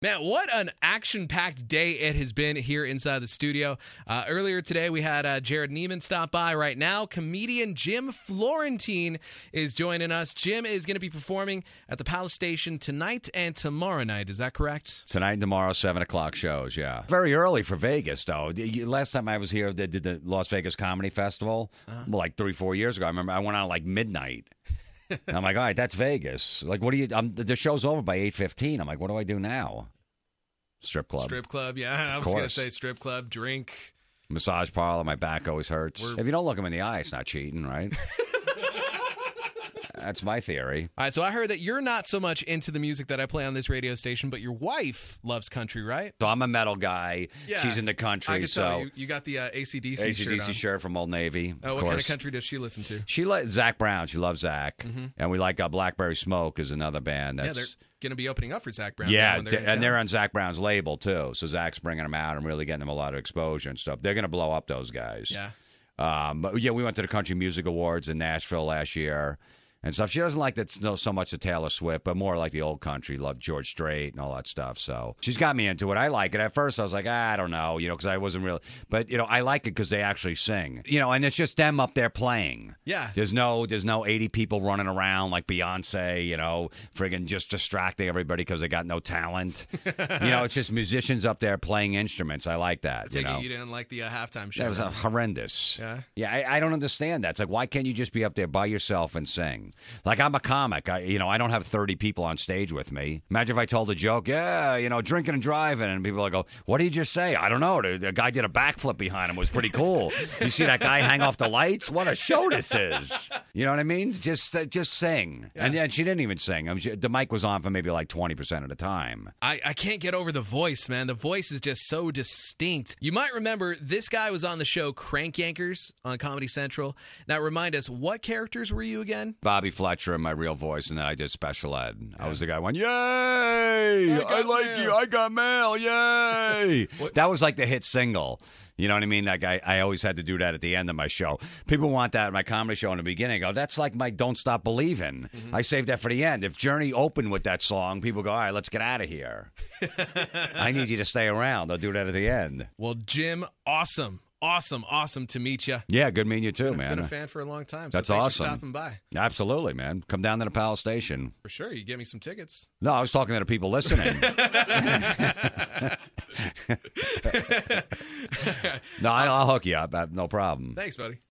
Man, what an action-packed day it has been here inside the studio. Earlier today, we had Jared Neiman stop by. Right now, comedian Jim Florentine is joining us. Jim is going to be performing at the Palace Station tonight and tomorrow night. Is that correct? Tonight and tomorrow, 7 o'clock shows, yeah. Very early for Vegas, though. Last time I was here, they did the Las Vegas Comedy Festival, like 3-4 years ago. I remember I went on like midnight. I'm like, all right, that's Vegas. Like, what do you? The show's over by 8:15. I'm like, what do I do now? Strip club. Strip club, yeah. I was going to say strip club, drink. Massage parlor. My back always hurts. If you don't look him in the eye, it's not cheating, right? That's my theory. All right, so I heard that you're not so much into the music that I play on this radio station, but your wife loves country, right? So I'm a metal guy. Yeah, she's into country. I can tell you got the AC/DC shirt from Old Navy. Oh, what kind of country does she listen to? She likes Zach Brown. She loves Zach. And we like Blackberry Smoke is another band. That's, they're going to be opening up for Zach Brown. Yeah, and they're on Zach Brown's label, too. So Zach's bringing them out and really getting them a lot of exposure and stuff. They're going to blow up, those guys. Yeah. But yeah, we went to the Country Music Awards in Nashville last year and stuff. She doesn't like that so much of Taylor Swift, but more like the old country, loved George Strait and all that stuff. So she's got me into it. I like it. At first, I was like, I don't know, because I wasn't really. But, I like it because they actually sing. And it's just them up there playing. Yeah. There's no 80 people running around like Beyonce, friggin' just distracting everybody because they got no talent. It's just musicians up there playing instruments. I like that. You didn't like the halftime show. That was horrendous. Yeah. Yeah, I don't understand that. It's like, why can't you just be up there by yourself and sing? Like, I'm a comic. I don't have 30 people on stage with me. Imagine if I told a joke, drinking and driving, and people would go, what did you just say? I don't know. The guy did a backflip behind him. It was pretty cool. You see that guy hang off the lights? What a show this is. You know what I mean? Just sing. Yeah. And then she didn't even sing. The mic was on for maybe like 20% of the time. I can't get over the voice, man. The voice is just so distinct. You might remember this guy was on the show Crank Yankers on Comedy Central. Now, remind us, what characters were you again? Bobby Fletcher in my real voice, and then I did special ed. Yeah. I was the guy who went, yay! I like you. I got mail. Yay! That was like the hit single. You know what I mean? Like I always had to do that at the end of my show. People want that at my comedy show in the beginning. I go, that's like my Don't Stop Believin'. Mm-hmm. I saved that for the end. If Journey opened with that song, people go, all right, let's get out of here. I need you to stay around. They'll do that at the end. Well, Jim, awesome to meet you. Yeah, good meeting you too, man. I've been a fan for a long time. That's thanks awesome. For stopping by. Absolutely, man. Come down to the Palace Station. For sure. You get me some tickets. No, I was talking to the people listening. No, I'll hook you up. No problem. Thanks, buddy.